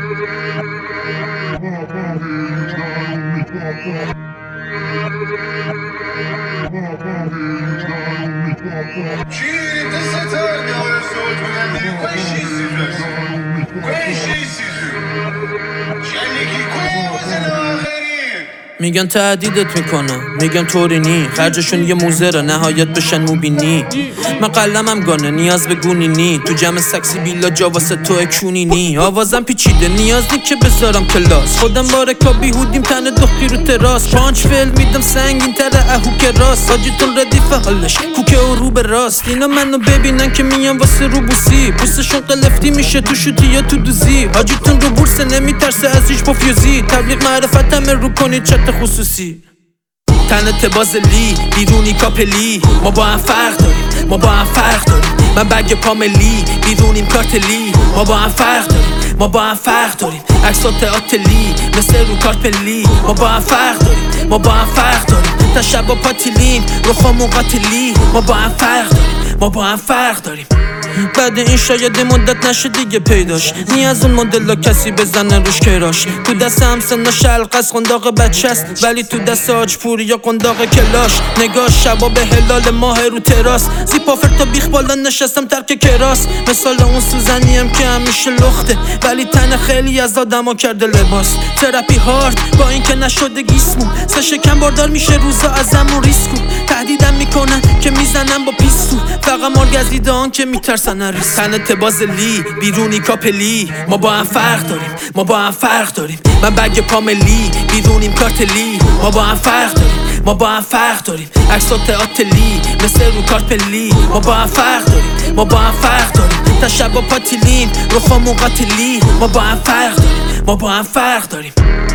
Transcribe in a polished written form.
میگن تهدیدت میکنم، میگن طوری نی، خرجشون یه موزه را نهایت بشن موبینی. من قلمم گانه نیاز به گونی نی، تو جمع سکسی بیلا جا واسه تو کونی نی. آوازم پیچیده نیاز نی که بذارم کلاس، خودم بارکا بیهودیم تن دختی رو تراس. پانچ فیل میدم سنگین تره اهو که راست، حاجیتون ردیف حالش کوکه و رو به راست. اینا منو ببینن که میان واسه رو بوسی، پوستشون قلفتی میشه تو شوتی یا تو دوزی. حاجیتون رو بورس نمیترسه از هیچ پافیوزی، تبلیغ معرفتم رو کنید چت خصوصی. تنت بازلی بیرونی کاپلی، ما با هم فرق داریم، ما با هم فرق داریم. من بگ پاملی بیرونیم کارتلی، ما با هم فرق داریم، ما با هم فرق داریم. عکسات آتلی مثل رو کارپلی، ما با هم فرق داریم، ما با هم فرق داریم. تا شب و پاتیلیم رو خامون قاتلی، ما با هم فرق داریم، ما با هم فرق داریم. بعد این شاید مدت نشه دیگه پیداش، نی از اون مدل کسی بزنه روش کراش. تو دست همسن و شلق از قنداق بچه است، ولی تو دست آج پوری یا قنداق کلاش. نگاه شبا به هلال ماه رو تراس، زیپافر تا بیخ بالا نشستم ترک کراس. مثال اون سوزنیم که همیشه لخته، ولی تن خیلی از آدما کرده لباس. تراپی هارد با این که نشده گیسمون، سه شکم باردار میشه روزا ازمون ریسکو. تهدیدم میکنن که میزنم با پیستو، فقط مارگزیدان که میترسن نریس. تنت بازلی بیرونی کاپلی، ما با هم فرق داریم، ما با هم فرق داریم. من بگ پاملی بیرونیم کارتلی، ما با هم فرق داریم، ما با هم فرق داریم. عکسات آتلی مثل رو کارپلی، ما با هم فرق داریم، ما با هم فرق داریم. تا شب و پاتیلیم رو خامون قاتلی، ما با هم فرق داریم، ما با هم فرق داریم.